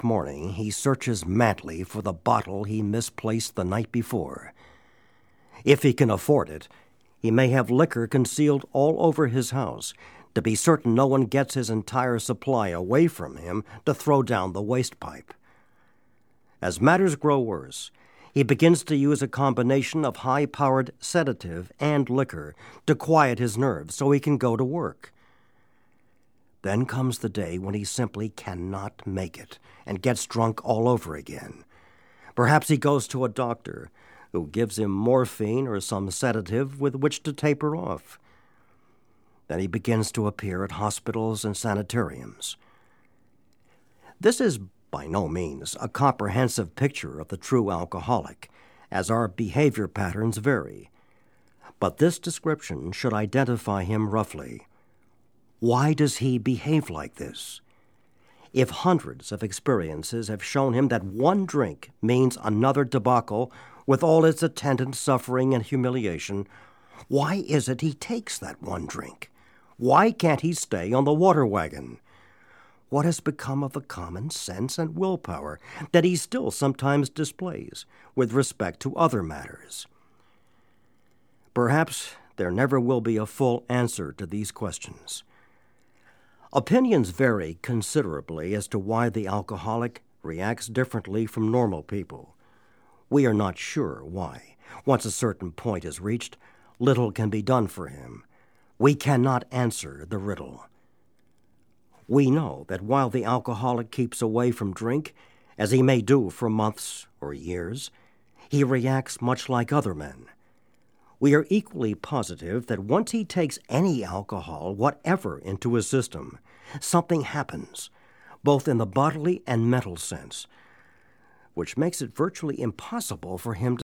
next morning, he searches madly for the bottle he misplaced the night before. If he can afford it, he may have liquor concealed all over his house, to be certain no one gets his entire supply away from him to throw down the waste pipe. As matters grow worse, he begins to use a combination of high-powered sedative and liquor to quiet his nerves so he can go to work. Then comes the day when he simply cannot make it and gets drunk all over again. Perhaps he goes to a doctor who gives him morphine or some sedative with which to taper off. Then he begins to appear at hospitals and sanitariums. This is by no means a comprehensive picture of the true alcoholic, as our behavior patterns vary. But this description should identify him roughly. Why does he behave like this? If hundreds of experiences have shown him that one drink means another debacle with all its attendant suffering and humiliation, why is it he takes that one drink? Why can't he stay on the water wagon? What has become of the common sense and willpower that he still sometimes displays with respect to other matters? Perhaps there never will be a full answer to these questions. Opinions vary considerably as to why the alcoholic reacts differently from normal people. We are not sure why. Once a certain point is reached, little can be done for him. We cannot answer the riddle. We know that while the alcoholic keeps away from drink, as he may do for months or years, he reacts much like other men. We are equally positive that once he takes any alcohol, whatever, into his system, something happens, both in the bodily and mental sense, which makes it virtually impossible for him to